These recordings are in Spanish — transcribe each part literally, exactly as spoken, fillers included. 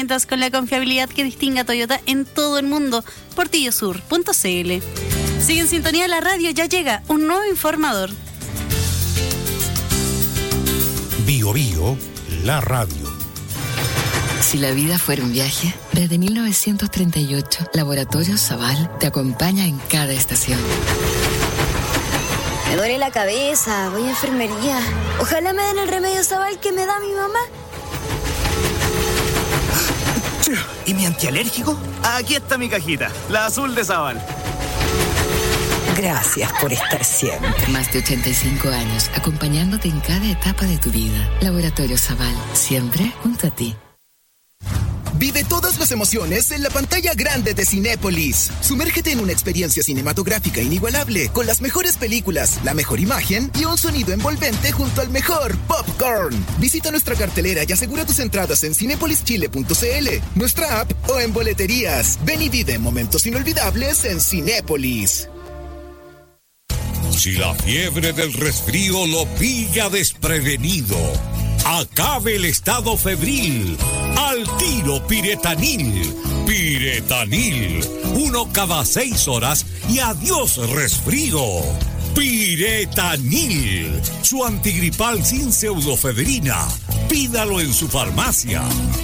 herramientas con la confiabilidad que distingue a Toyota en todo el mundo. portillo sur punto c l. Sigue en sintonía de la radio, ya llega un nuevo informador. Bio Bio, la radio. Si la vida fuera un viaje, desde mil novecientos treinta y ocho, Laboratorio Zaval te acompaña en cada estación. Me duele la cabeza, voy a enfermería. Ojalá me den el remedio Zaval que me da mi mamá. ¿Y mi antialérgico? Aquí está mi cajita, la azul de Zaval. Gracias por estar siempre. Más de ochenta y cinco años, acompañándote en cada etapa de tu vida. Laboratorio Zaval, siempre junto a ti. Vive todas las emociones en la pantalla grande de Cinépolis. Sumérgete en una experiencia cinematográfica inigualable, con las mejores películas, la mejor imagen y un sonido envolvente junto al mejor popcorn. Visita nuestra cartelera y asegura tus entradas en cinepolis chile punto c l, nuestra app o en boleterías. Ven y vive momentos inolvidables en Cinépolis. Si la fiebre del resfrío lo pilla desprevenido, acabe el estado febril. Al tiro Piretanil. Piretanil. Uno cada seis horas y adiós resfrío. Piretanil. Su antigripal sin pseudofebrina. Pídalo en su farmacia.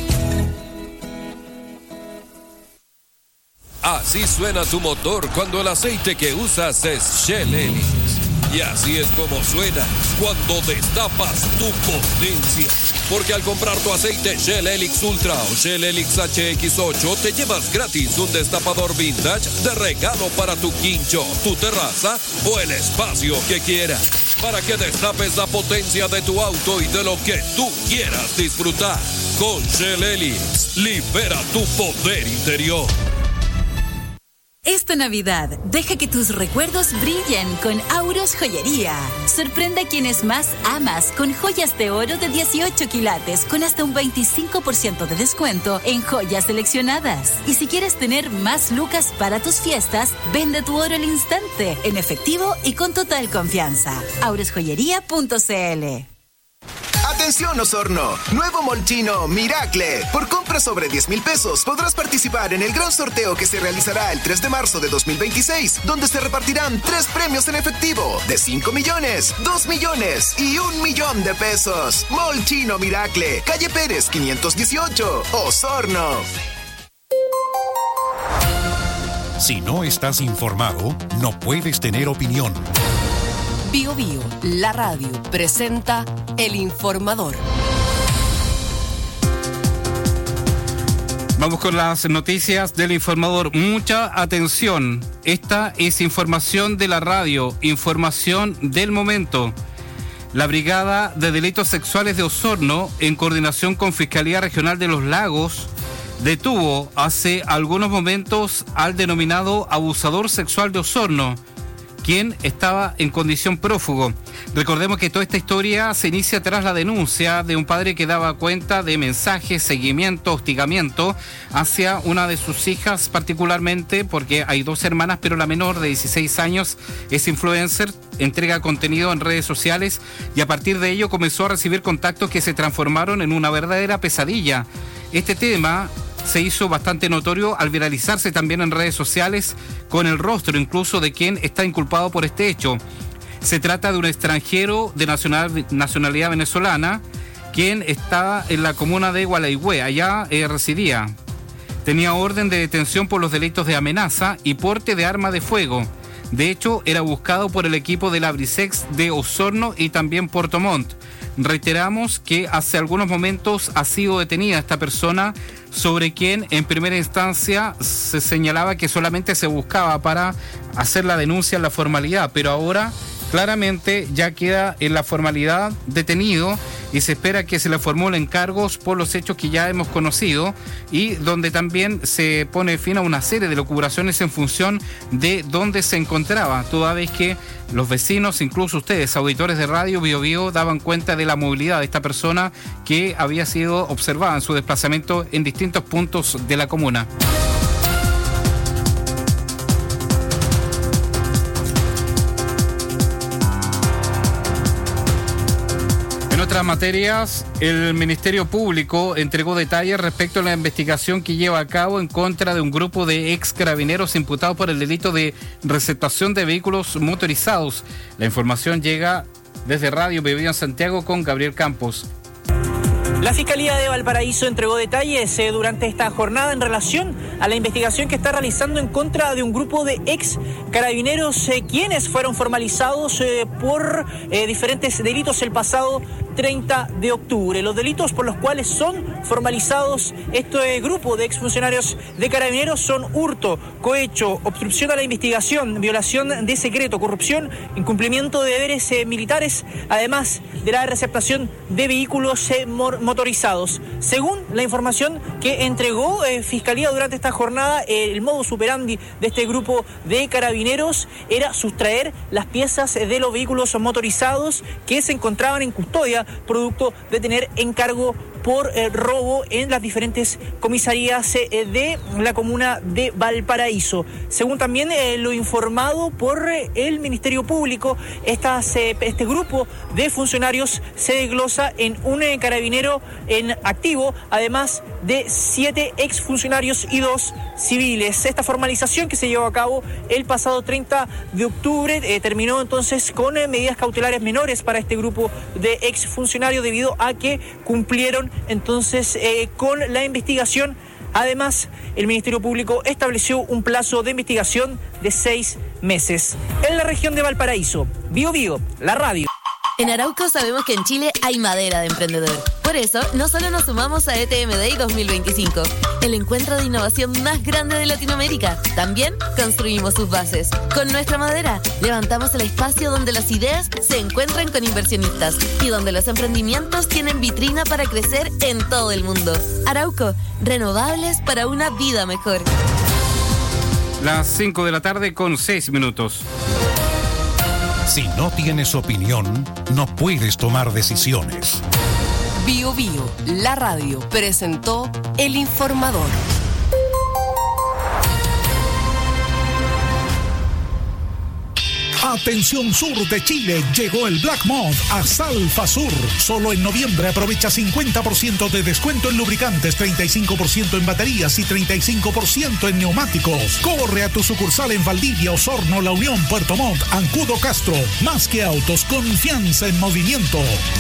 Así suena tu motor cuando el aceite que usas es Shell Helix. Y así es como suena cuando destapas tu potencia. Porque al comprar tu aceite Shell Helix Ultra o Shell Helix H X ocho, te llevas gratis un destapador vintage de regalo para tu quincho, tu terraza o el espacio que quieras. Para que destapes la potencia de tu auto y de lo que tú quieras disfrutar. Con Shell Helix, libera tu poder interior. Esta Navidad, deja que tus recuerdos brillen con Auros Joyería. Sorprende a quienes más amas con joyas de oro de dieciocho quilates con hasta un veinticinco por ciento de descuento en joyas seleccionadas. Y si quieres tener más lucas para tus fiestas, vende tu oro al instante, en efectivo y con total confianza. auros joyería punto c l. Atención Osorno, nuevo Molchino Miracle. Por compra sobre diez mil pesos podrás participar en el gran sorteo que se realizará el tres de marzo de dos mil veintiséis, donde se repartirán tres premios en efectivo de cinco millones, dos millones y un millón de pesos. Molchino Miracle, calle Pérez quinientos dieciocho, Osorno. Si no estás informado, no puedes tener opinión. Bio Bio, la radio, presenta El Informador. Vamos con las noticias del Informador. Mucha atención. Esta es información de la radio, información del momento. La Brigada de Delitos Sexuales de Osorno, en coordinación con Fiscalía Regional de los Lagos, detuvo hace algunos momentos al denominado abusador sexual de Osorno, quien estaba en condición prófugo. Recordemos que toda esta historia se inicia tras la denuncia de un padre que daba cuenta de mensajes, seguimiento, hostigamiento hacia una de sus hijas particularmente, porque hay dos hermanas, pero la menor de dieciséis años es influencer, entrega contenido en redes sociales y a partir de ello comenzó a recibir contactos que se transformaron en una verdadera pesadilla. Este tema se hizo bastante notorio al viralizarse también en redes sociales con el rostro incluso de quien está inculpado por este hecho. Se trata de un extranjero de nacional, nacionalidad venezolana, quien estaba en la comuna de Gualeguay, allá eh, residía. Tenía orden de detención por los delitos de amenaza y porte de arma de fuego. De hecho, era buscado por el equipo de la Brisex de Osorno y también Puerto Montt. Reiteramos que hace algunos momentos ha sido detenida esta persona, sobre quien en primera instancia se señalaba que solamente se buscaba para hacer la denuncia en la formalidad, pero ahora claramente ya queda en la formalidad detenido y se espera que se le formulen cargos por los hechos que ya hemos conocido y donde también se pone fin a una serie de locuraciones en función de dónde se encontraba, toda vez que los vecinos, incluso ustedes, auditores de Radio Bio Bio, daban cuenta de la movilidad de esta persona que había sido observada en su desplazamiento en distintos puntos de la comuna. otras materias, el Ministerio Público entregó detalles respecto a la investigación que lleva a cabo en contra de un grupo de ex carabineros imputados por el delito de receptación de vehículos motorizados. La información llega desde Radio Vivido en Santiago con Gabriel Campos. La Fiscalía de Valparaíso entregó detalles eh, durante esta jornada en relación a la investigación que está realizando en contra de un grupo de ex carabineros eh, quienes fueron formalizados eh, por eh, diferentes delitos el pasado treinta de octubre. Los delitos por los cuales son formalizados este grupo de exfuncionarios de carabineros son hurto, cohecho, obstrucción a la investigación, violación de secreto, corrupción, incumplimiento de deberes eh, militares, además de la receptación de vehículos eh, motorizados. Según la información que entregó eh, Fiscalía durante esta jornada, eh, el modus operandi de este grupo de carabineros era sustraer las piezas de los vehículos motorizados que se encontraban en custodia producto de tener encargo por eh, robo en las diferentes comisarías eh, de la comuna de Valparaíso. Según también eh, lo informado por eh, el Ministerio Público, estas, eh, este grupo de funcionarios se desglosa en un eh, carabinero en activo, además de siete exfuncionarios y dos civiles. Esta formalización que se llevó a cabo el pasado treinta de octubre eh, terminó entonces con eh, medidas cautelares menores para este grupo de exfuncionarios debido a que cumplieron entonces eh, con la investigación. Además, el Ministerio Público estableció un plazo de investigación de seis meses. En la región de Valparaíso, Bio Bio, la radio. En Arauco sabemos que en Chile hay madera de emprendedor. Por eso, no solo nos sumamos a E T M Day dos mil veinticinco, el encuentro de innovación más grande de Latinoamérica, también construimos sus bases. Con nuestra madera, levantamos el espacio donde las ideas se encuentran con inversionistas y donde los emprendimientos tienen vitrina para crecer en todo el mundo. Arauco, renovables para una vida mejor. Las cinco de la tarde con seis minutos. Si no tienes opinión, no puedes tomar decisiones. Bio Bio, la radio, presentó El Informador. Atención sur de Chile, llegó el Black Month a Salfa Sur. Solo en noviembre aprovecha cincuenta por ciento de descuento en lubricantes, treinta y cinco por ciento en baterías y treinta y cinco por ciento en neumáticos. Corre a tu sucursal en Valdivia, Osorno, La Unión, Puerto Montt, Ancudo, Castro. Más que autos, confianza en movimiento.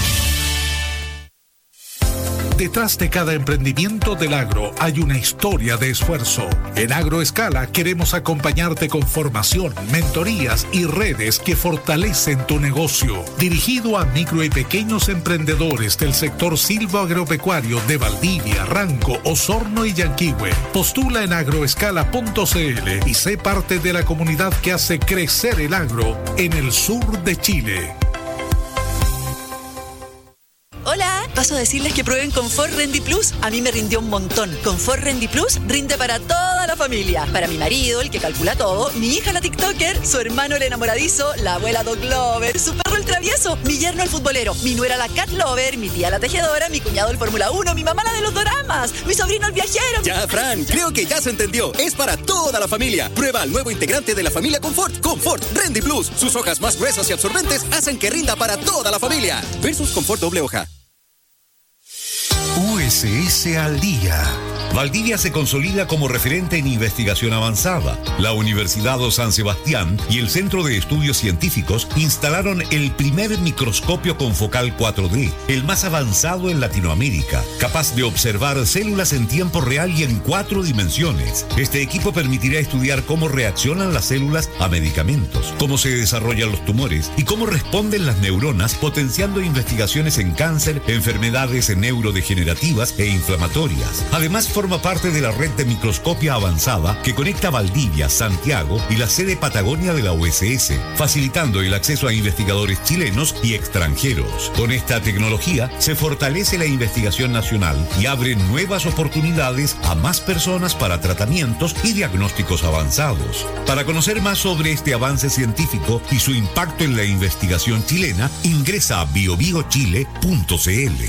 Detrás de cada emprendimiento del agro hay una historia de esfuerzo. En Agroescala queremos acompañarte con formación, mentorías y redes que fortalecen tu negocio. Dirigido a micro y pequeños emprendedores del sector silvoagropecuario de Valdivia, Ranco, Osorno y Yanquihue. Postula en agroescala punto c l y sé parte de la comunidad que hace crecer el agro en el sur de Chile. Hola, paso a decirles que prueben Confort Rendy Plus. A mí me rindió un montón. Confort Rendy Plus rinde para toda la familia. Para mi marido, el que calcula todo, mi hija la TikToker, su hermano el enamoradizo, la abuela Dog Lover, su perro el travieso, mi yerno el futbolero, mi nuera la Cat Lover, mi tía la tejedora, mi cuñado el Fórmula uno, mi mamá la de los doramas, mi sobrino el viajero. Ya, Fran, creo que ya se entendió. Es para toda la familia. Prueba el nuevo integrante de la familia Confort, Confort Rendy Plus. Sus hojas más gruesas y absorbentes hacen que rinda para toda la familia. Versus Confort doble hoja. U S S al día. Valdivia se consolida como referente en investigación avanzada. La Universidad de San Sebastián y el Centro de Estudios Científicos instalaron el primer microscopio confocal cuatro D, el más avanzado en Latinoamérica, capaz de observar células en tiempo real y en cuatro dimensiones. Este equipo permitirá estudiar cómo reaccionan las células a medicamentos, cómo se desarrollan los tumores y cómo responden las neuronas, potenciando investigaciones en cáncer, enfermedades neurodegenerativas e inflamatorias. Además, forma parte de la red de microscopia avanzada que conecta Valdivia, Santiago y la sede Patagonia de la U S S, facilitando el acceso a investigadores chilenos y extranjeros. Con esta tecnología se fortalece la investigación nacional y abre nuevas oportunidades a más personas para tratamientos y diagnósticos avanzados. Para conocer más sobre este avance científico y su impacto en la investigación chilena, ingresa a bio bio chile punto c l.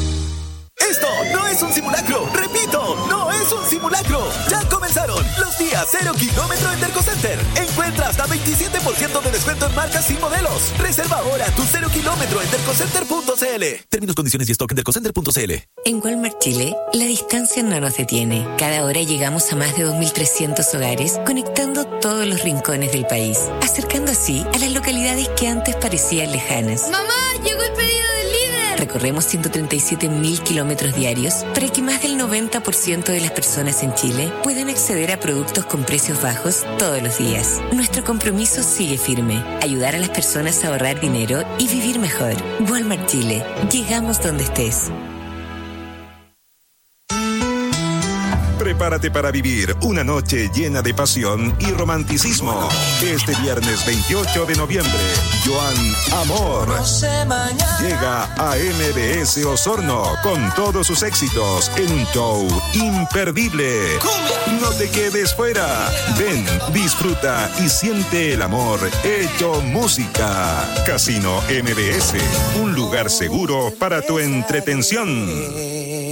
Esto no es un simulacro, repito, no es un simulacro. Ya comenzaron los días día cero kilómetro en Dercocenter. Encuentra hasta veintisiete por ciento de descuento en marcas y modelos. Reserva ahora tu cero kilómetro en dercocenter punto c l. Términos, condiciones y stock en dercocenter punto c l. En Walmart Chile, la distancia no nos detiene. Cada hora llegamos a más de dos mil trescientos hogares, conectando todos los rincones del país, acercando así a las localidades que antes parecían lejanas. ¡Mamá, llegó el pedido del líder! Recorremos ciento treinta y siete mil kilómetros diarios para que más del noventa por ciento de las personas en Chile puedan acceder a productos con precios bajos todos los días. Nuestro compromiso sigue firme: ayudar a las personas a ahorrar dinero y vivir mejor. Walmart Chile. Llegamos donde estés. Prepárate para vivir una noche llena de pasión y romanticismo. Este viernes veintiocho de noviembre, Joan Amor llega a M B S Osorno con todos sus éxitos en un show imperdible. No te quedes fuera. Ven, disfruta y siente el amor hecho música. Casino M B S, un lugar seguro para tu entretención.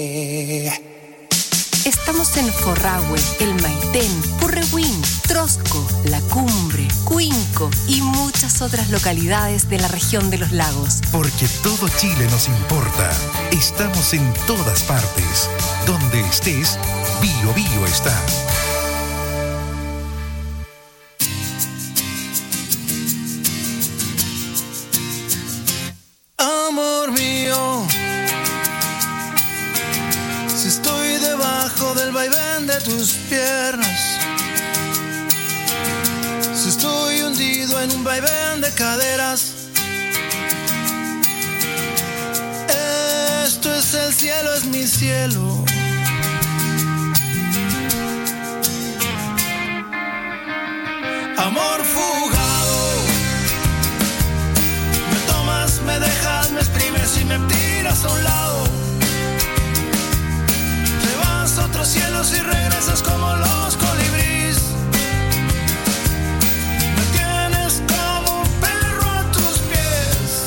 Estamos en Forrahue, El Maitén, Purrehuen, Trosco, La Cumbre, Cuinco y muchas otras localidades de la región de los lagos. Porque todo Chile nos importa. Estamos en todas partes. Donde estés, Bio Bio está. Amor mío, si estoy debajo del vaivén de tus piernas, si estoy hundido en un vaivén de caderas, esto es el cielo, es mi cielo. Amor fugado, me tomas, me dejas, me exprimes y me tiras a un lado. Otros cielos y regresas como los colibríes. Me tienes como un perro a tus pies.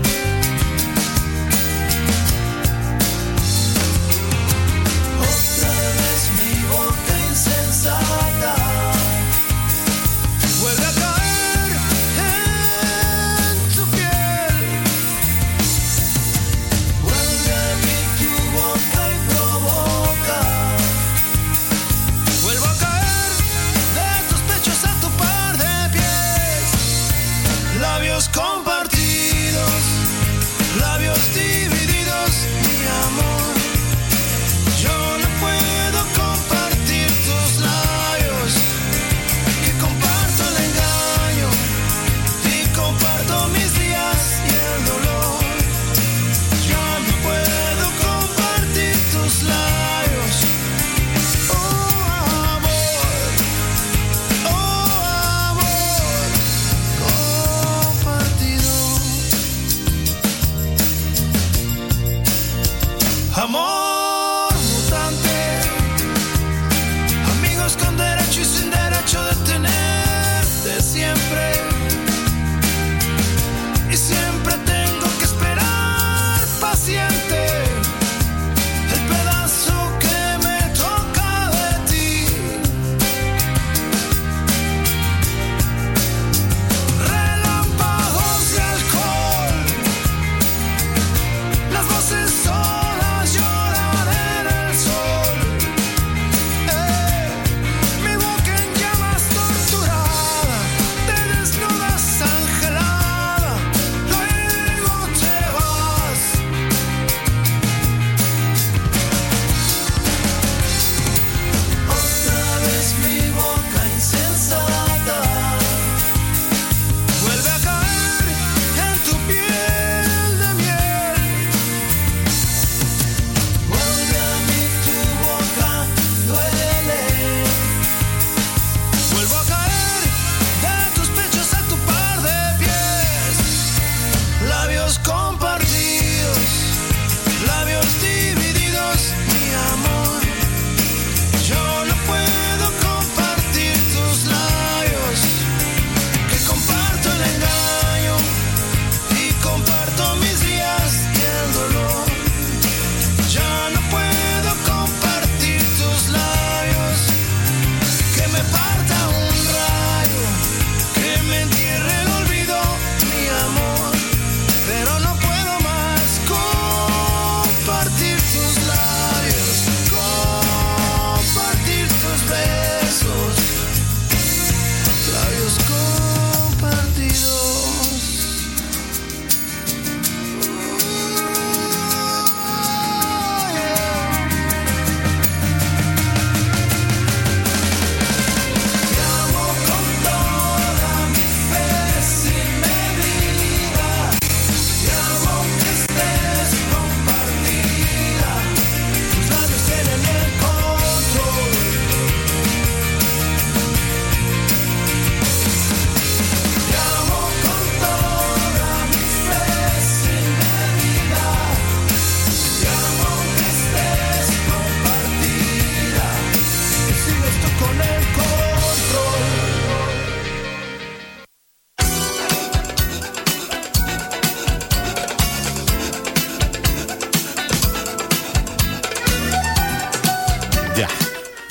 Otra vez mi boca insensata vuelve a caer en tu piel. Vuelve a abrir tu boca y provoca. Vuelvo a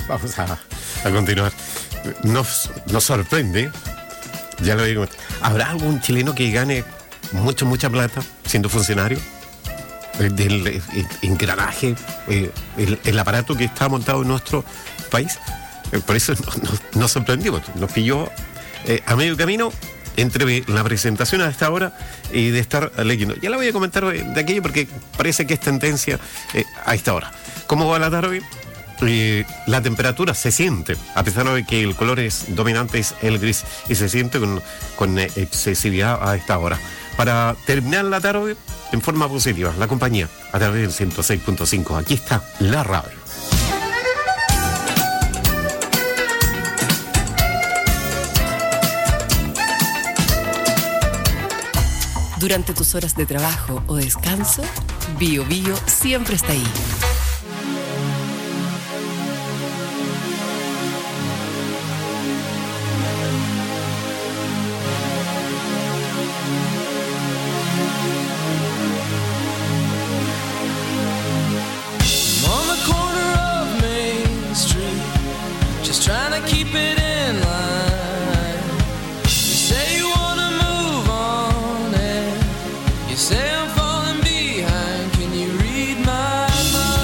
vamos a, a continuar. Nos, nos sorprende, ya lo digo, ¿habrá algún chileno que gane mucho, mucha plata siendo funcionario? El, el, el engranaje, el, el, el aparato que está montado en nuestro país. Por eso nos, nos, nos sorprendió, nos pilló eh, a medio camino entre la presentación a esta hora y de estar leyendo. Ya la voy a comentar de aquello porque parece que es tendencia eh, a esta hora. ¿Cómo va la tarde? Eh, la temperatura se siente, a pesar de que el color es dominante, es el gris, y se siente con, con excesividad a esta hora. Para terminar la tarde en forma positiva, la compañía a través del ciento seis punto cinco. Aquí está la radio. Durante tus horas de trabajo o descanso, Bio Bio siempre está ahí. Say I'm falling behind, can you read my mind?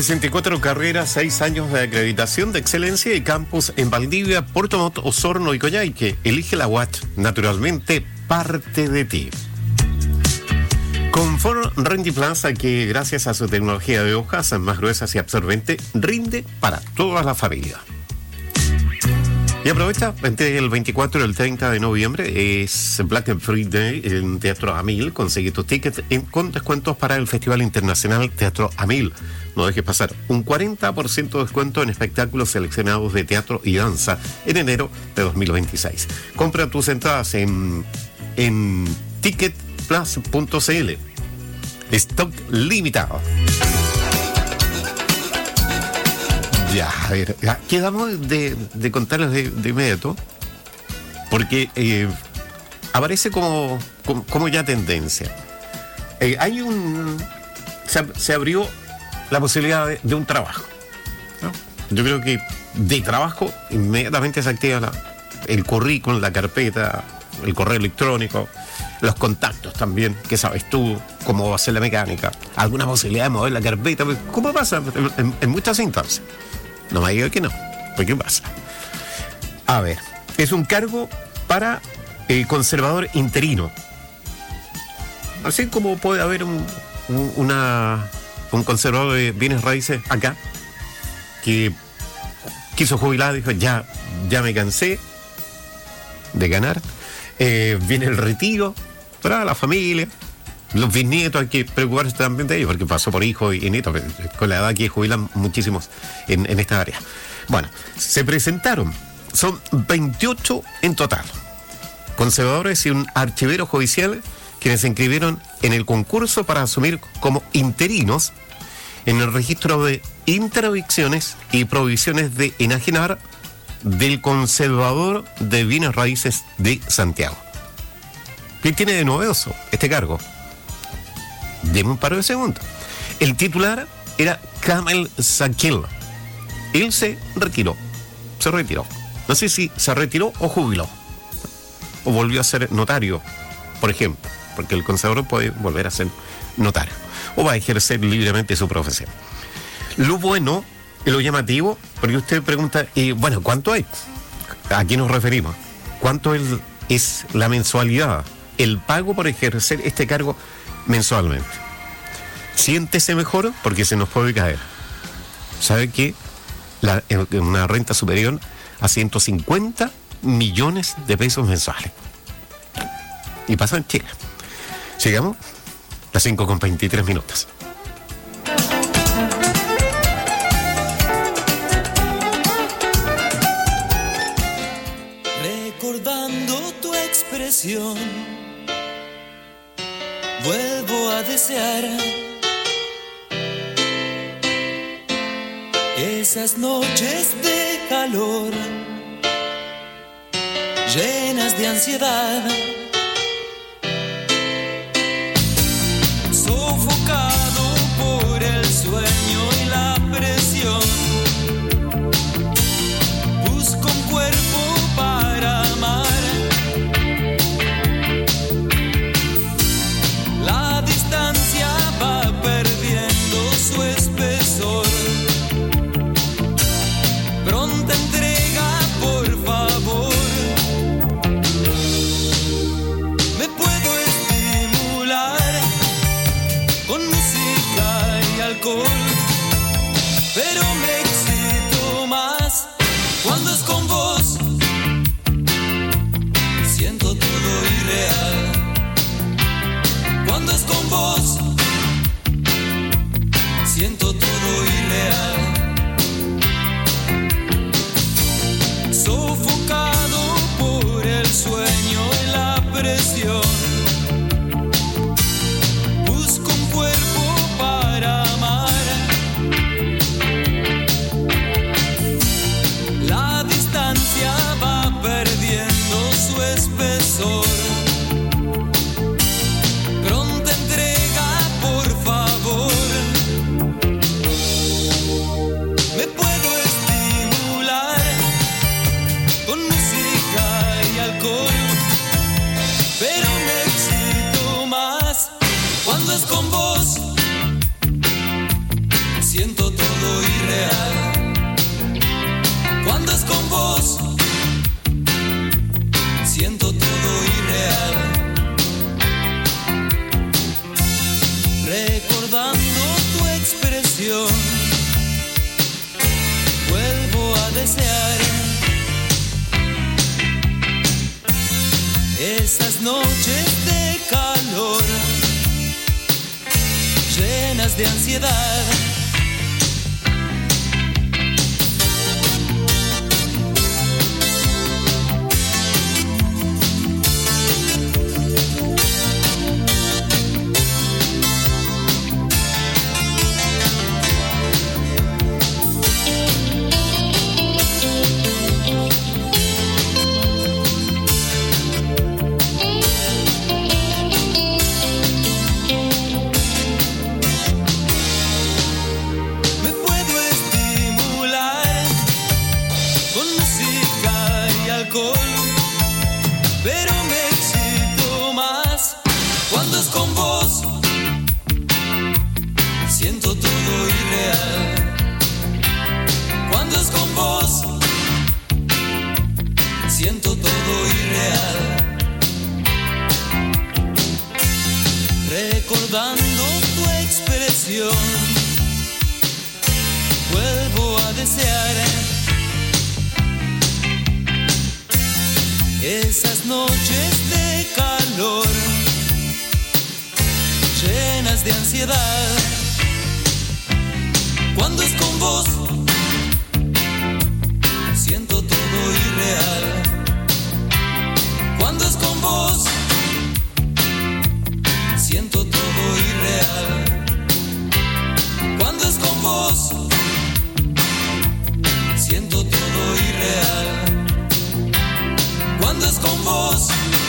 sesenta y cuatro carreras, seis años de acreditación de excelencia y campus en Valdivia, Puerto Montt, Osorno y Coyhaique. Elige la U A Ch, naturalmente parte de ti. Confort Rendiplaza, que gracias a su tecnología de hojas más gruesas y absorbente, rinde para toda la familia. Y aprovecha, entre el veinticuatro y el treinta de noviembre es Black and Friday en Teatro Amil. Consigue tus tickets en, con descuentos para el Festival Internacional Teatro Amil. No dejes pasar un cuarenta por ciento de descuento en espectáculos seleccionados de teatro y danza en enero de dos mil veintiséis. Compra tus entradas en, en ticket plus punto c l. Stock limitado. Ya, a ver, ya, quedamos de, de contarles de, de inmediato, porque eh, aparece como, como, como ya tendencia. Eh, hay un... Se, se abrió la posibilidad de, de un trabajo, ¿no? Yo creo que de trabajo inmediatamente se activa la, el currículum, la carpeta, el correo electrónico, los contactos también, que sabes tú, cómo va a ser la mecánica, alguna posibilidad de mover la carpeta, ¿cómo pasa en, en, en muchas instancias? No me diga que no, pues ¿qué pasa? A ver, es un cargo para eh, conservador interino. Así como puede haber un, un, una, un conservador de bienes raíces acá, que quiso jubilar, dijo, ya, ya me cansé de ganar, eh, viene el retiro para la familia, los bisnietos, hay que preocuparse también de ellos, porque pasó por hijos y nietos, con la edad que jubilan muchísimos en, en esta área. Bueno, se presentaron, son veintiocho en total, conservadores y un archivero judicial, quienes se inscribieron en el concurso para asumir como interinos en el registro de interdicciones y prohibiciones de enajenar del conservador de bienes raíces de Santiago. ¿Qué tiene de novedoso este cargo? Deme un par de segundos. El titular era Kamel Sakil. Él se retiró. Se retiró. No sé si se retiró o jubiló. O volvió a ser notario, por ejemplo. Porque el conservador puede volver a ser notario. O va a ejercer libremente su profesión. Lo bueno y lo llamativo, porque usted pregunta, y bueno, ¿cuánto hay? ¿A qué nos referimos? ¿Cuánto es, es la mensualidad? El pago por ejercer este cargo mensualmente. Siéntese mejor porque se nos puede caer. ¿Sabe qué? La, una renta superior a ciento cincuenta millones de pesos mensuales. Y pasa en Chile. Llegamos a las cinco con veintitrés minutos. Recordando tu expresión, vuelvo a desear esas noches de calor, llenas de ansiedad, sofocado por el sueño y la presión. Busco un cuerpo para amar. La distancia va perdiendo su espesor. Pronta entrega, por favor. Me puedo estimular con música y alcohol, pero me excito más cuando es con vos. Siento todo irreal cuando es con vos. Siento todo irreal. Sofocado por el sueño y la presión. Busco un cuerpo para amar. La distancia vos siento todo irreal. Recordando tu expresión, vuelvo a desear esas noches de calor llenas de ansiedad. Pero me excito más cuando es con vos. Siento todo irreal. Cuando es con vos, siento todo irreal. Recordando tu expresión, vuelvo a desear esas noches de calor llenas de ansiedad. Cuando es con vos, siento todo irreal. Cuando es con vos, siento todo irreal. Cuando es con vos, siento todo irreal. Cuando es con vos,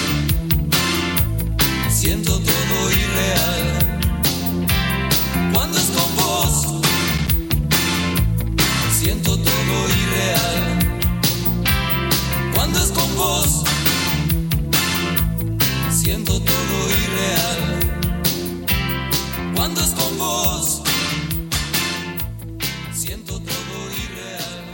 siento todo irreal. Cuando es con vos, siento todo irreal. Cuando es con vos, siento todo irreal. Cuando es con vos, siento todo irreal.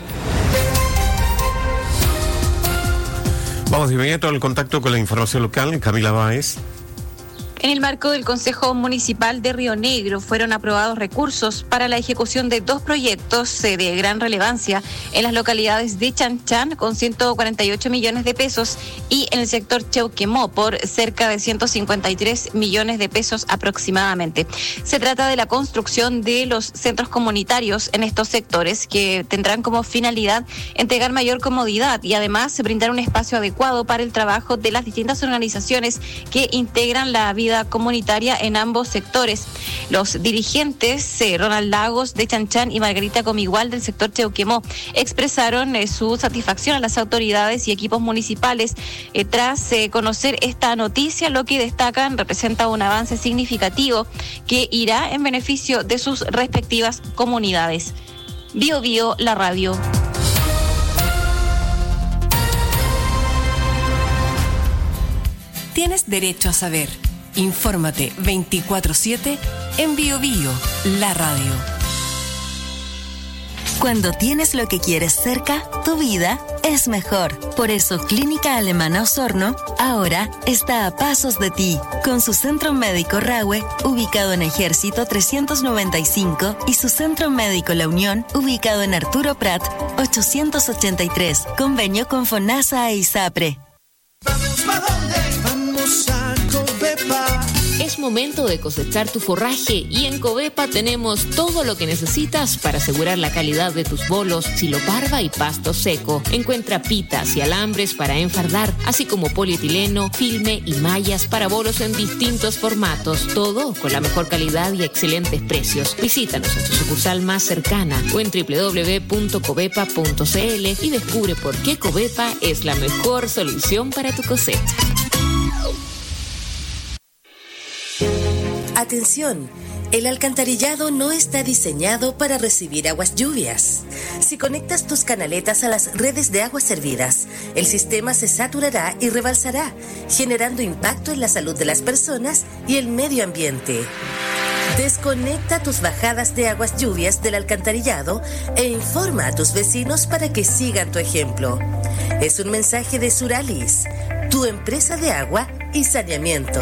Vamos de inmediato al contacto con la información local. Camila Báez. En el marco del Consejo Municipal de Río Negro fueron aprobados recursos para la ejecución de dos proyectos eh, de gran relevancia en las localidades de Chanchan con ciento cuarenta y ocho millones de pesos y en el sector Cheuquemó por cerca de ciento cincuenta y tres millones de pesos aproximadamente. Se trata de la construcción de los centros comunitarios en estos sectores que tendrán como finalidad entregar mayor comodidad y además brindar un espacio adecuado para el trabajo de las distintas organizaciones que integran la vida comunitaria en ambos sectores. Los dirigentes eh, Ronald Lagos de Chanchan y Margarita Comigual del sector Cheuquemó expresaron eh, su satisfacción a las autoridades y equipos municipales eh, tras eh, conocer esta noticia, lo que destacan representa un avance significativo que irá en beneficio de sus respectivas comunidades. Bio Bio, la radio. Tienes derecho a saber. Infórmate veinticuatro siete en Bio Bio, la radio. Cuando tienes lo que quieres cerca, tu vida es mejor. Por eso Clínica Alemana Osorno ahora está a pasos de ti, con su centro médico Rahue, ubicado en Ejército trescientos noventa y cinco, y su centro médico La Unión, ubicado en Arturo Prat ochocientos ochenta y tres, convenio con FONASA e ISAPRE. ¿Vamos para dónde? Vamos a Covepa. Es momento de cosechar tu forraje y en Covepa tenemos todo lo que necesitas para asegurar la calidad de tus bolos, siloparva y pasto seco. Encuentra pitas y alambres para enfardar, así como polietileno, filme y mallas para bolos en distintos formatos. Todo con la mejor calidad y excelentes precios. Visítanos en tu sucursal más cercana o en doble u doble u doble u punto covepa punto c l y descubre por qué Covepa es la mejor solución para tu cosecha. Atención, el alcantarillado no está diseñado para recibir aguas lluvias. Si conectas tus canaletas a las redes de aguas servidas, el sistema se saturará y rebalsará, generando impacto en la salud de las personas y el medio ambiente. Desconecta tus bajadas de aguas lluvias del alcantarillado e informa a tus vecinos para que sigan tu ejemplo. Es un mensaje de Suralis, tu empresa de agua y saneamiento.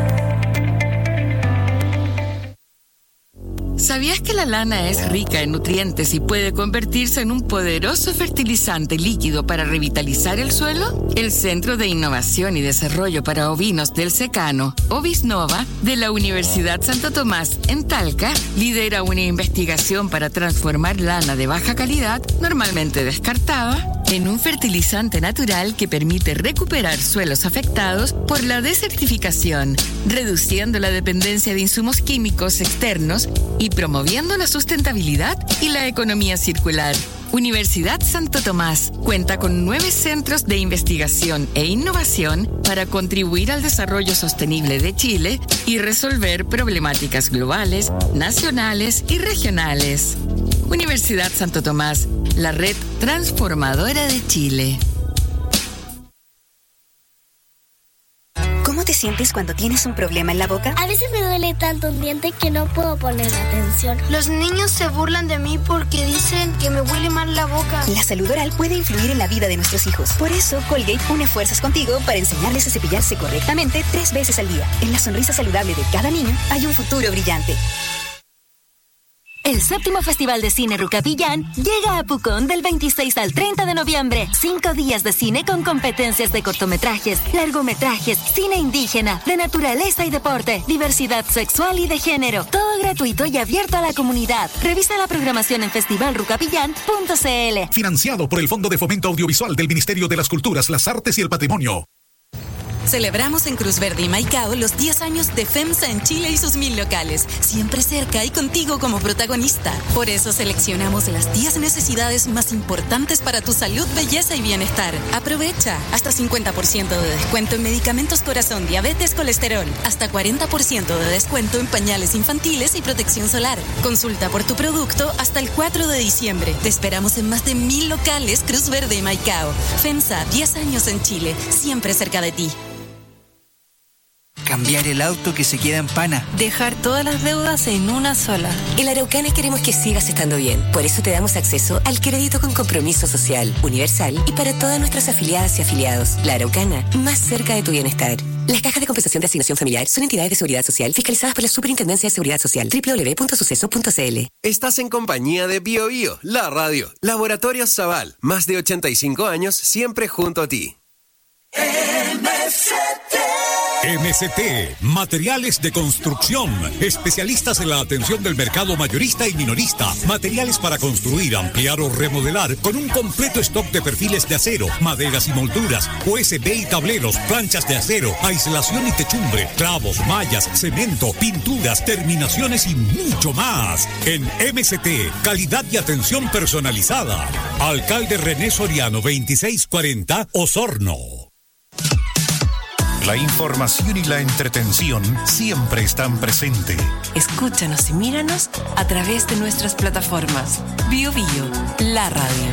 ¿Sabías que la lana es rica en nutrientes y puede convertirse en un poderoso fertilizante líquido para revitalizar el suelo? El Centro de Innovación y Desarrollo para Ovinos del Secano, Ovisnova, de la Universidad Santo Tomás en Talca, lidera una investigación para transformar lana de baja calidad, normalmente descartada, en un fertilizante natural que permite recuperar suelos afectados por la desertificación, reduciendo la dependencia de insumos químicos externos y promoviendo la sustentabilidad y la economía circular. Universidad Santo Tomás cuenta con nueve centros de investigación e innovación para contribuir al desarrollo sostenible de Chile y resolver problemáticas globales, nacionales y regionales. Universidad Santo Tomás, la red transformadora de Chile. ¿Cómo te sientes cuando tienes un problema en la boca? A veces me duele tanto un diente que no puedo poner atención. Los niños se burlan de mí porque dicen que me huele mal la boca. La salud oral puede influir en la vida de nuestros hijos. Por eso, Colgate une fuerzas contigo para enseñarles a cepillarse correctamente tres veces al día. En la sonrisa saludable de cada niño hay un futuro brillante. El séptimo Festival de Cine Rucapillán llega a Pucón del veintiséis al treinta de noviembre. Cinco días de cine con competencias de cortometrajes, largometrajes, cine indígena, de naturaleza y deporte, diversidad sexual y de género. Todo gratuito y abierto a la comunidad. Revisa la programación en festival rucapillán punto c l. Financiado por el Fondo de Fomento Audiovisual del Ministerio de las Culturas, las Artes y el Patrimonio. Celebramos en Cruz Verde y Maicao los diez años de FEMSA en Chile y sus mil locales, siempre cerca y contigo como protagonista. Por eso seleccionamos las diez necesidades más importantes para tu salud, belleza y bienestar. Aprovecha hasta cincuenta por ciento de descuento en medicamentos corazón, diabetes, colesterol, hasta cuarenta por ciento de descuento en pañales infantiles y protección solar. Consulta por tu producto hasta el cuatro de diciembre. Te esperamos en más de mil locales Cruz Verde y Maicao. FEMSA, diez años en Chile, siempre cerca de ti. Cambiar el auto que se queda en pana. Dejar todas las deudas en una sola. En la Araucana queremos que sigas estando bien. Por eso te damos acceso al crédito con compromiso social, universal y para todas nuestras afiliadas y afiliados. La Araucana, más cerca de tu bienestar. Las cajas de compensación de asignación familiar son entidades de seguridad social fiscalizadas por la Superintendencia de Seguridad Social. doble u doble u doble u punto suceso punto c l. Estás en compañía de Bio Bio, la radio. Laboratorios Zaval, más de ochenta y cinco años, siempre junto a ti. M C T M C T, Materiales de Construcción, especialistas en la atención del mercado mayorista y minorista, materiales para construir, ampliar o remodelar, con un completo stock de perfiles de acero, maderas y molduras, U S B y tableros, planchas de acero, aislación y techumbre, clavos, mallas, cemento, pinturas, terminaciones y mucho más. En M C T, calidad y atención personalizada. Alcalde René Soriano, veintiséis cuarenta, Osorno. La información y la entretención siempre están presentes. Escúchanos y míranos a través de nuestras plataformas. Bio Bio, la radio.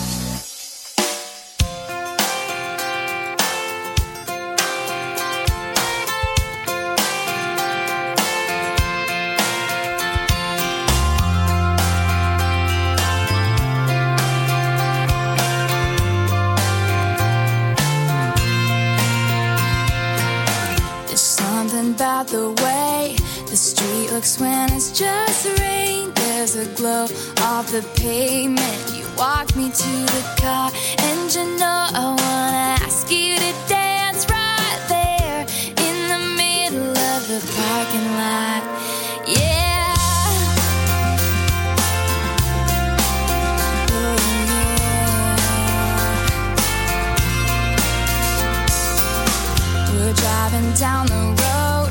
About the way the street looks when it's just rain. There's a glow off the pavement. You walk me to the car, and you know I wanna ask you to dance right there in the middle of the parking lot. Yeah. Oh, yeah. We're driving down the road.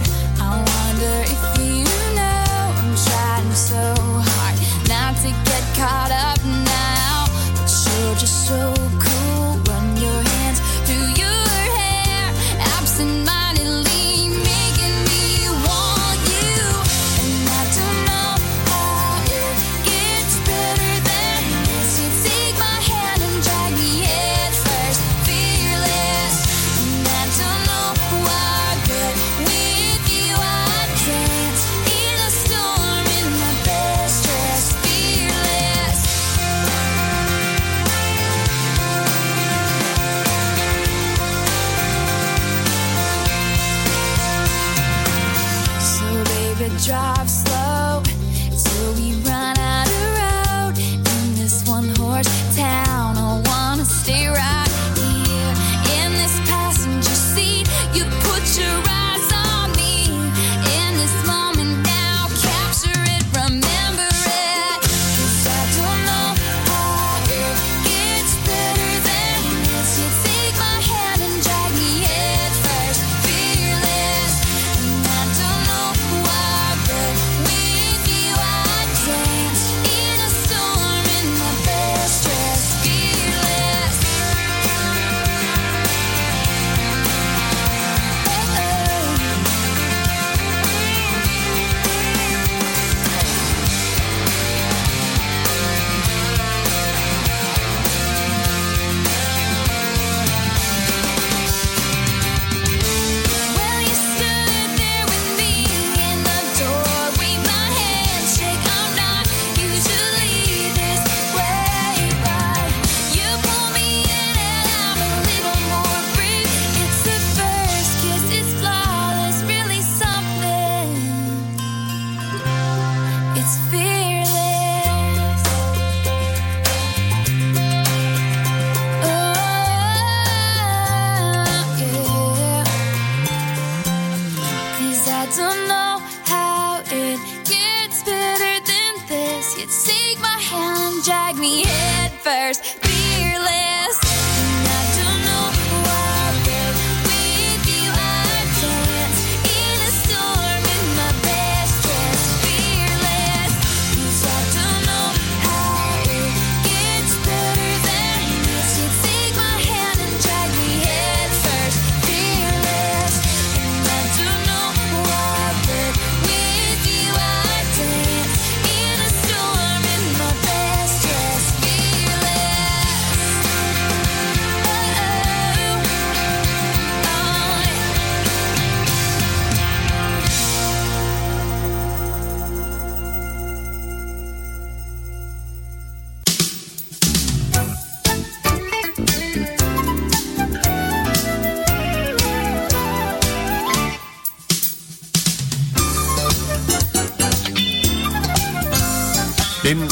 So hard not to get caught up now, but you're just so cool. Run your hands through your hair, absent-mindedly making me want you. And I don't know how it gets better than this. You take my hand and drag me head first, fearless. And I don't know why, but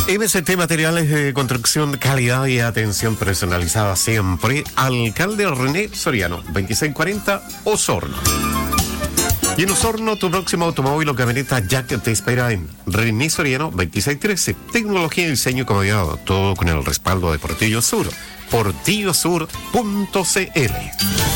M S T Materiales de Construcción, calidad y atención personalizada siempre. Alcalde René Soriano, veintiséis cuarenta, Osorno. Y en Osorno, tu próximo automóvil o camioneta Jack te espera en René Soriano, veintiséis trece. Tecnología, diseño y comodidad, todo con el respaldo de Portillo Sur. portillo sur punto c l.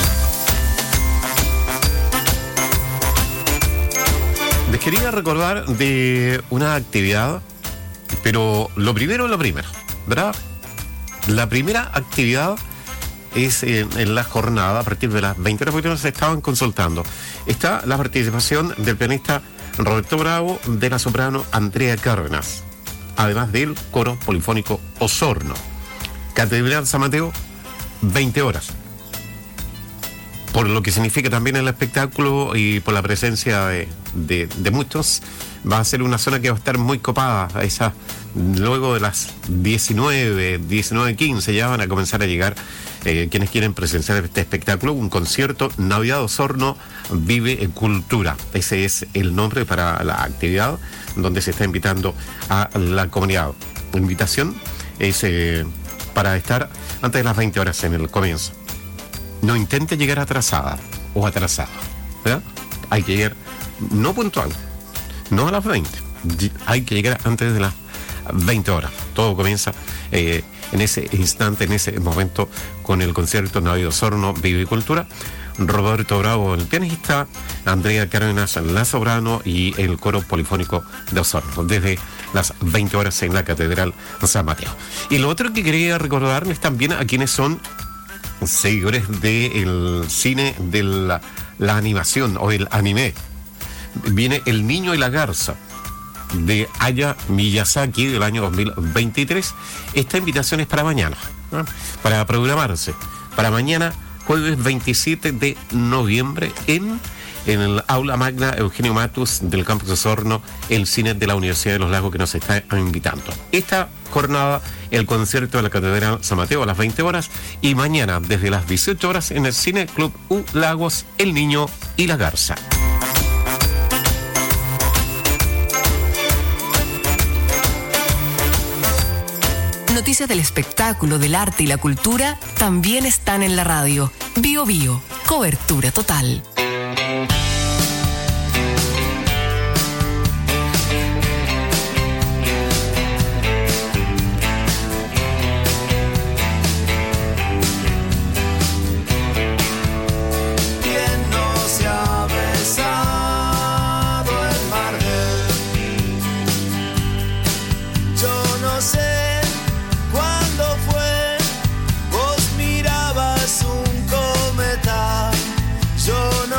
Les quería recordar de una actividad, pero lo primero es lo primero, ¿verdad? La primera actividad es en, en la jornada, a partir de las veinte horas, porque se estaban consultando. Está la participación del pianista Roberto Bravo, de la soprano Andrea Cárdenas, además del coro polifónico Osorno. Catedral San Mateo, veinte horas. Por lo que significa también el espectáculo y por la presencia de, de, de muchos, va a ser una zona que va a estar muy copada. Esa, luego de las diecinueve, diecinueve quince ya van a comenzar a llegar eh, quienes quieren presenciar este espectáculo, un concierto Navidad Osorno Vive en Cultura. Ese es el nombre para la actividad donde se está invitando a la comunidad. La invitación es eh, para estar antes de las veinte horas en el comienzo. No intente llegar atrasada o atrasado, ¿verdad? Hay que llegar no puntual, no a las veinte, hay que llegar antes de las veinte horas. Todo comienza eh, en ese instante, en ese momento, con el concierto Navidad Osorno Vive y Cultura. Roberto Bravo, el pianista, Andrea Cárdenas, la soprano, y el coro polifónico de Osorno, desde las veinte horas en la Catedral San Mateo. Y lo otro que quería recordarles también a quienes son seguidores del cine, de la, la animación o el anime. Viene El Niño y la Garza, de Hayao Miyazaki, del año dos mil veintitrés. Esta invitación es para mañana, ¿no? Para programarse. Para mañana, jueves veintisiete de noviembre, en, en el Aula Magna Eugenio Matus del Campus Osorno, el cine de la Universidad de los Lagos, que nos está invitando. Esta jornada, el concierto de la Catedral San Mateo a las veinte horas, y mañana desde las dieciocho horas en el Cine Club U Lagos, El Niño y la Garza. Noticias del espectáculo, del arte y la cultura también están en la radio. Bio Bio, cobertura total. Yo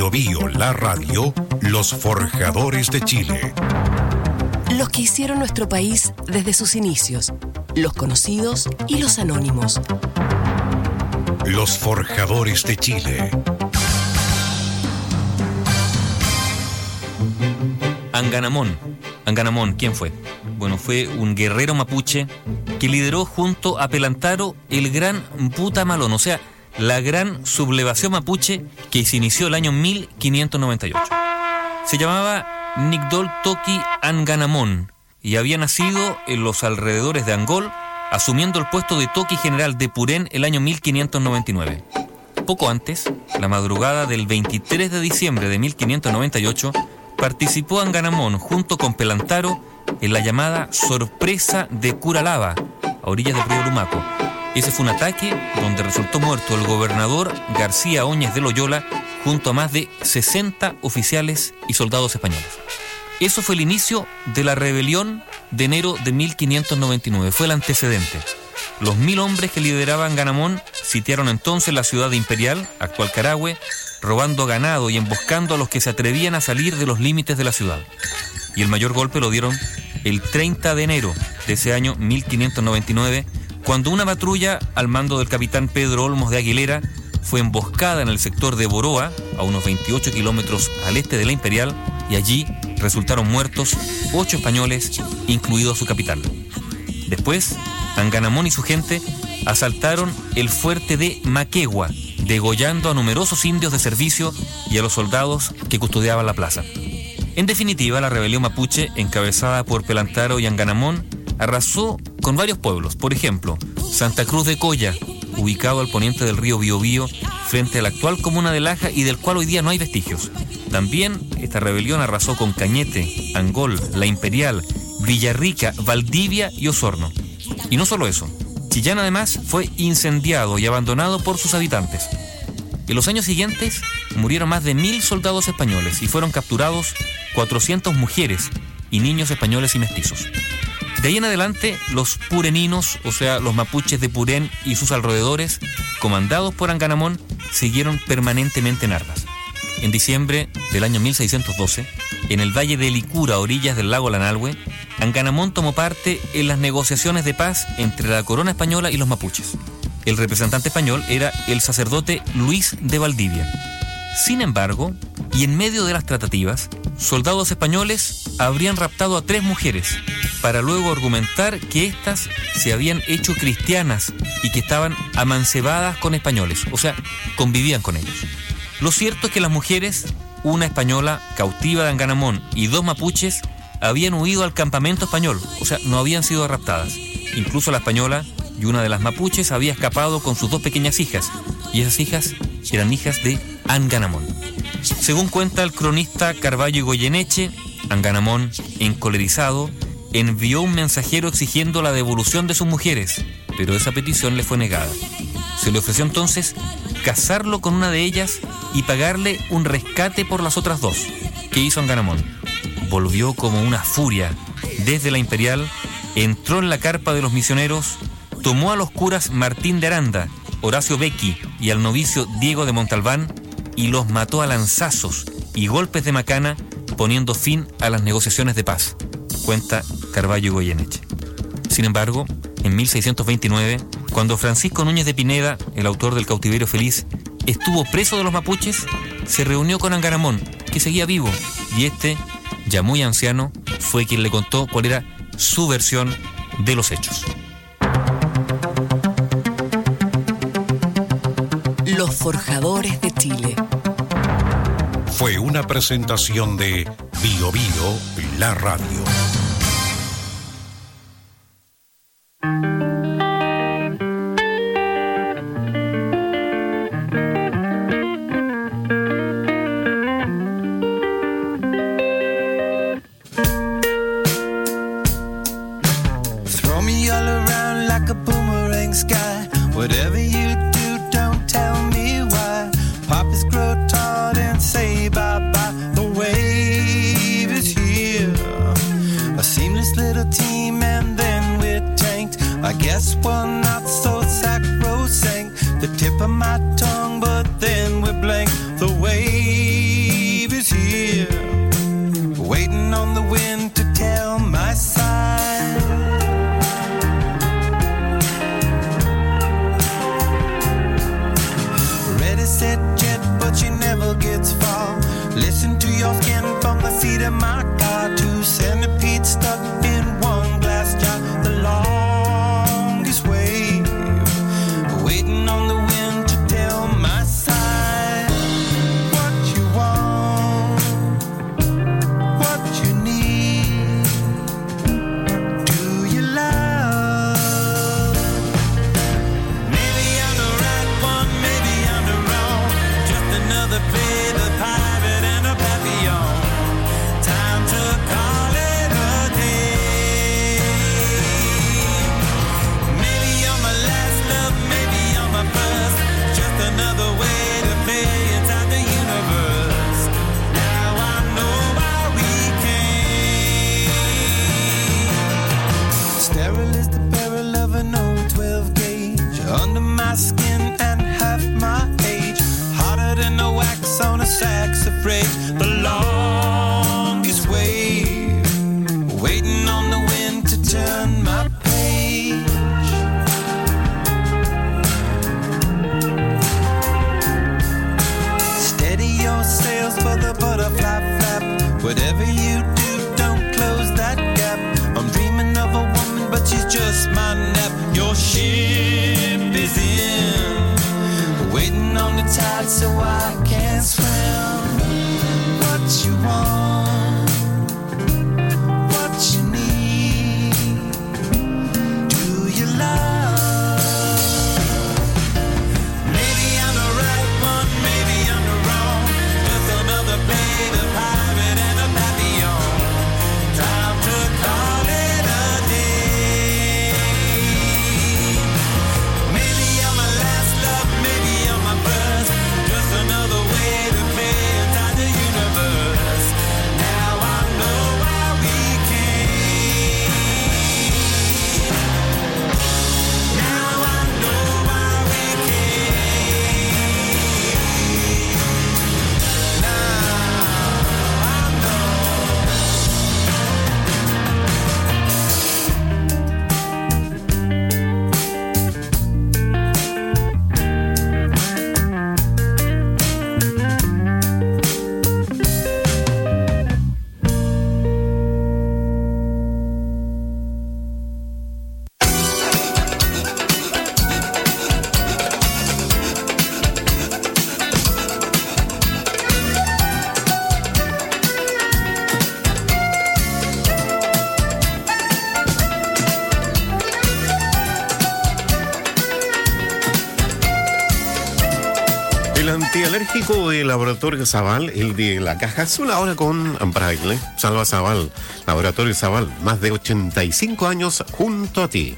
Bio Bio, la radio, los forjadores de Chile. Los que hicieron nuestro país desde sus inicios, los conocidos y los anónimos. Los forjadores de Chile. Anganamón. Anganamón, ¿quién fue? Bueno, fue un guerrero mapuche que lideró junto a Pelantaro el gran Puta-Malón, o sea, la gran sublevación mapuche que se inició el año mil quinientos noventa y ocho. Se llamaba Nigdol Toki Anganamón y había nacido en los alrededores de Angol, asumiendo el puesto de Toki general de Purén el año mil quinientos noventa y nueve. Poco antes, la madrugada del veintitrés de diciembre de mil quinientos noventa y ocho, participó Anganamón junto con Pelantaro en la llamada Sorpresa de Curalaba, a orillas del río Lumaco. Ese fue un ataque donde resultó muerto el gobernador García Óñez de Loyola junto a más de sesenta oficiales y soldados españoles. Eso fue el inicio de la rebelión de enero de mil quinientos noventa y nueve, fue el antecedente. Los mil hombres que lideraban Anganamón sitiaron entonces la ciudad de Imperial, actual Carahue, robando ganado y emboscando a los que se atrevían a salir de los límites de la ciudad. Y el mayor golpe lo dieron el treinta de enero de ese año mil quinientos noventa y nueve, cuando una patrulla al mando del capitán Pedro Olmos de Aguilera fue emboscada en el sector de Boroa, a unos veintiocho kilómetros al este de la Imperial, y allí resultaron muertos ocho españoles, incluido su capitán. Después, Anganamón y su gente asaltaron el fuerte de Maquegua, degollando a numerosos indios de servicio y a los soldados que custodiaban la plaza. En definitiva, la rebelión mapuche, encabezada por Pelantaro y Anganamón, arrasó con varios pueblos. Por ejemplo, Santa Cruz de Coya, ubicado al poniente del río Biobío, frente a la actual comuna de Laja y del cual hoy día no hay vestigios. También esta rebelión arrasó con Cañete, Angol, La Imperial, Villarrica, Valdivia y Osorno. Y no solo eso, Chillán además fue incendiado y abandonado por sus habitantes. En los años siguientes murieron más de mil soldados españoles y fueron capturados cuatrocientas mujeres y niños españoles y mestizos. De ahí en adelante, los pureninos, o sea, los mapuches de Purén y sus alrededores, comandados por Anganamón, siguieron permanentemente en armas. En diciembre del año mil seiscientos doce, en el valle de Licura, a orillas del lago Lanalhue, Anganamón tomó parte en las negociaciones de paz entre la corona española y los mapuches. El representante español era el sacerdote Luis de Valdivia. Sin embargo, y en medio de las tratativas, soldados españoles habrían raptado a tres mujeres para luego argumentar que éstas se habían hecho cristianas y que estaban amancebadas con españoles, o sea, convivían con ellos. Lo cierto es que las mujeres, una española cautiva de Anganamón y dos mapuches, habían huido al campamento español, o sea, no habían sido raptadas. Incluso la española y una de las mapuches había escapado con sus dos pequeñas hijas, y esas hijas eran hijas de Anganamón. Según cuenta el cronista Carballo y Goyeneche, Anganamón, encolerizado, envió un mensajero exigiendo la devolución de sus mujeres, pero esa petición le fue negada. Se le ofreció entonces casarlo con una de ellas y pagarle un rescate por las otras dos. ¿Qué hizo Anganamón? Volvió como una furia desde la Imperial, entró en la carpa de los misioneros, tomó a los curas Martín de Aranda, Horacio Becchi y al novicio Diego de Montalbán y los mató a lanzazos y golpes de macana, poniendo fin a las negociaciones de paz, cuenta Carballo y Goyeneche. Sin embargo, en mil seiscientos veintinueve, cuando Francisco Núñez de Pineda, el autor del Cautiverio Feliz, estuvo preso de los mapuches, se reunió con Anganamón, que seguía vivo, y este, ya muy anciano, fue quien le contó cuál era su versión de los hechos. Los forjadores de Chile. Fue una presentación de Bio Bio, la radio. Throw me all around like a boomerang sky. Whatever you do, don't tell me why. Poppies grow tall and say bye-bye. The wave is here. A seamless little team and then we're tanked. I guess we're not so sacrosanct. The tip of my tongue, but then we're blank. The wave gets far. Listen to your skin from the seat of my car. Two centipedes stuck in one glass jar. The longest way, waiting on the wind to tell my side. What you want, what you need. Do you love? Maybe I'm the right one, maybe I'm the wrong. Just another play, the pirate and a papillon. Time to call it a day. Maybe you're my last love, maybe you're my first. Just another way to play inside the universe. Now I know why we came. Sterile is the barrel of an old twelve gauge. Under my skin and half my age. Harder than the wax on a saxifrage. The longest wave, waiting on the wind to turn my page. Steady your sails for the butterfly flap. Whatever you do, don't close that gap. I'm dreaming of a woman, but she's just my nap. Your ship is in, waiting on the tide so I can swim. What you want, what you need. Do you love? Maybe I'm the right one, maybe I'm the wrong. Just another play, the pirate and a papillon. Time to call it a day. Maybe I'm my last love, maybe I'm my first. Just another way to play inside the universe. Now I know why we came. Now I know why we came. Now I know. El antialérgico de Laboratorio Zaval, el de la caja azul, ahora con Braille. Salva Zaval, Laboratorio Zaval, más de ochenta y cinco años junto a ti.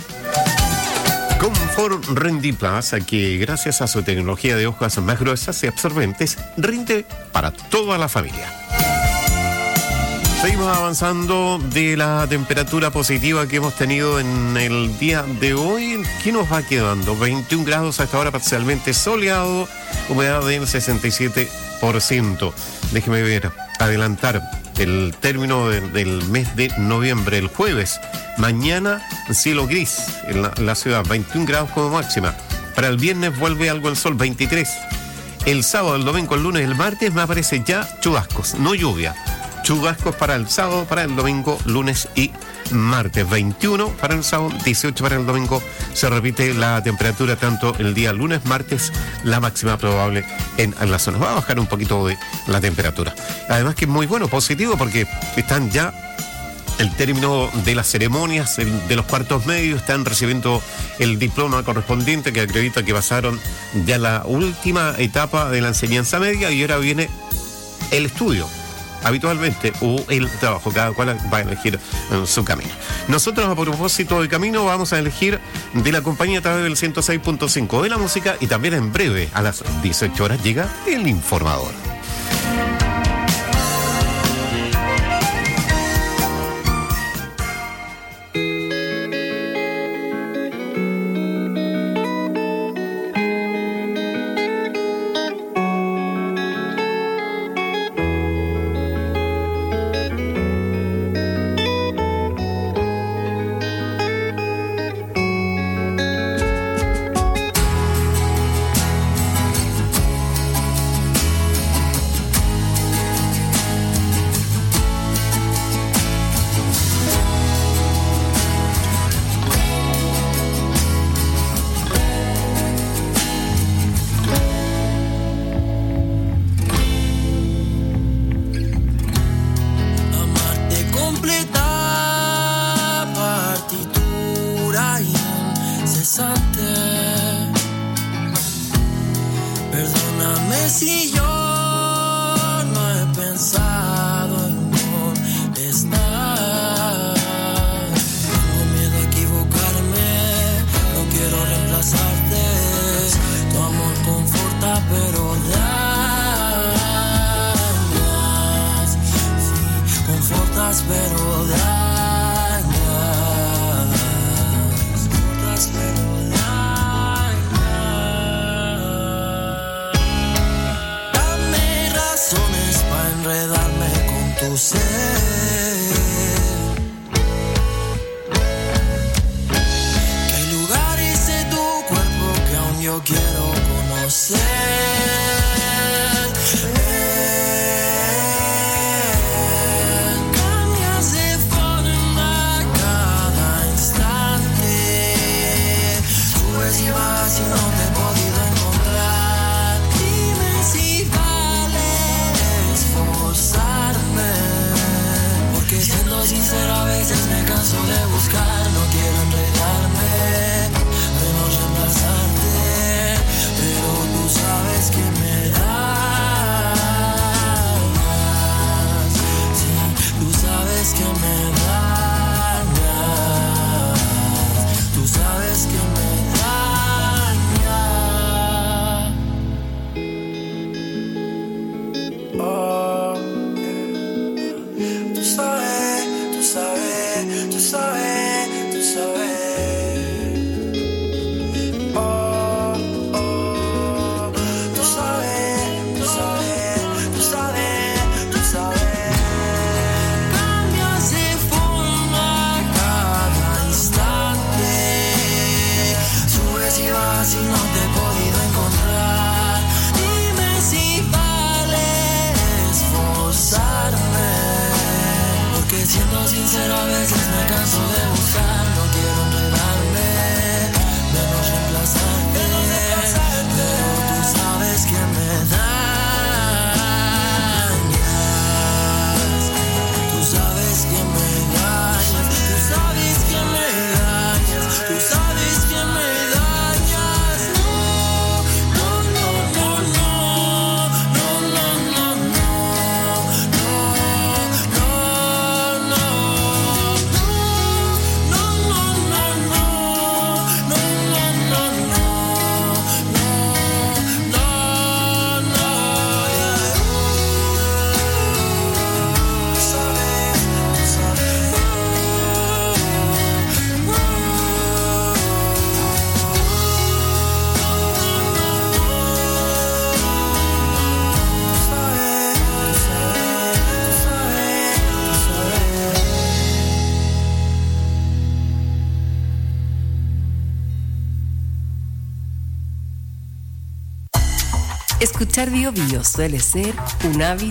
Confort Rendiplast, que gracias a su tecnología de hojas más gruesas y absorbentes, rinde para toda la familia. Seguimos avanzando de la temperatura positiva que hemos tenido en el día de hoy. ¿Qué nos va quedando? veintiún grados hasta ahora, parcialmente soleado, humedad del sesenta y siete por ciento. Déjeme ver, adelantar el término de, del mes de noviembre, el jueves. Mañana, cielo gris en la, la ciudad, veintiún grados como máxima. Para el viernes vuelve algo el sol, veintitrés. El sábado, el domingo, el lunes, el martes me aparecen ya chubascos, no lluvia. Chubascos para el sábado, para el domingo, lunes y martes. veintiuno para el sábado, dieciocho para el domingo. Se repite la temperatura tanto el día lunes, martes, la máxima probable en, en la zona. Va a bajar un poquito de la temperatura. Además que es muy bueno, positivo, porque están ya el término de las ceremonias de los cuartos medios, están recibiendo el diploma correspondiente que acredita que pasaron ya la última etapa de la enseñanza media y ahora viene el estudio. Habitualmente, o el trabajo, cada cual va a elegir uh, su camino. Nosotros, a propósito de camino, vamos a elegir de la compañía a través del ciento seis punto cinco de la música, y también en breve, a las dieciocho horas, llega el informador. pasado en molestar. Tengo miedo a equivocarme, no quiero reemplazarte. Tu amor conforta pero dañas. Sí, confortas pero dañas. Confortas pero para enredarme con tu ser. Que hay lugares de tu cuerpo que aún yo quiero conocer. Cambias de forma cada instante. Subes y vas y no te he podido encontrar. Dime si forzarme, porque siendo sincero a veces me canso de buscar. No quiero enredarme, menos reemplazarte, pero tú sabes que me dañas. Sí, tú sabes que me dañas. Tú sabes que me dañas. Oh. Tú sabes, tú sabes, tú sabes, tú sabes. Oh, oh. Tú sabes, tú sabes, tú sabes, tú sabes. Cambias de forma cada instante. Subes y vas y no te he podido encontrar. Dime si vale esforzarme. Que siendo sincero a veces me canso de buscar. No quiero enredarme, menos reemplazarte, pero tú sabes que me dañas. Tú sabes que me dañas. Tú sabes que me dañas. Tú sabes que me dañas. No, no, no, no, no, no, no, no, no. Escuchar Bio Bio suele ser un hábito